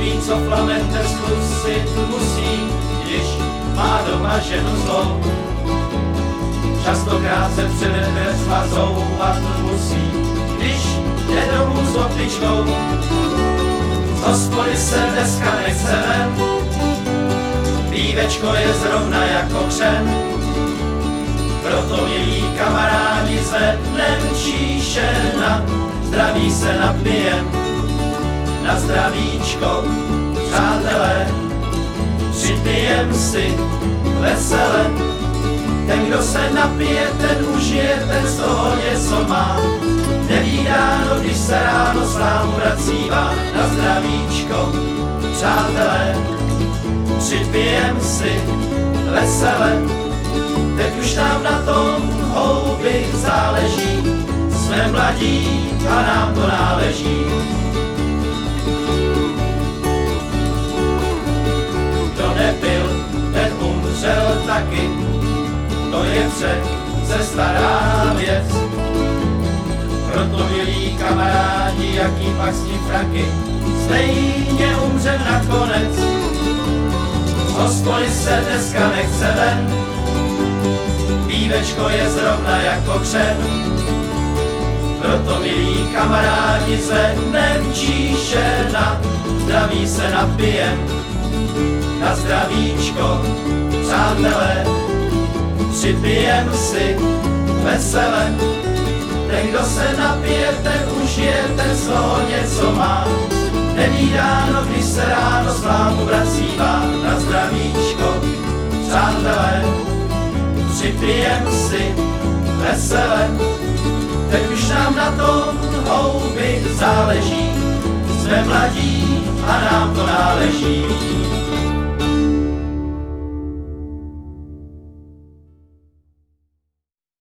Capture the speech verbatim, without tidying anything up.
ví, co flamenter zkusit musí, když má doma ženu zlou. Častokrát se před dveřma zouvat musí, když jde domů s opičkou. Z hospody se dneska nechce ven, pívečko je zrovna jako křen. Proto milí kamarádi zvednem číšena, zdraví se napijem, na zdravíčko, přátelé, připijem si vesele. Ten, kdo se napije, ten užije, ten z toho něco má. Neví ráno, když se ráno slámu vracívá, na zdravíčko, přátelé, připijem si vesele. Teď už nám na tom houby záleží, jsme mladí a nám to náleží. Kdo nepil, ten umřel taky, to je přece stará věc. Proto milí kamarádi, jaký pak s tím fraky, stejně umřem nakonec. Z hospody se dneska nechce ven, pívečko je zrovna jako křen. Proto milí kamarádi zvednem číšena, zdraví se napijem, na zdravíčko, přátelé, připijem si vesele. Ten, kdo se napije, ten užije, ten z toho něco má. Neví ráno, když se ráno slámu vracívá, na zdravíčko, přátelé, připijem si vesele. Teď už nám na tom houby záleží, jsme mladí a nám to náleží.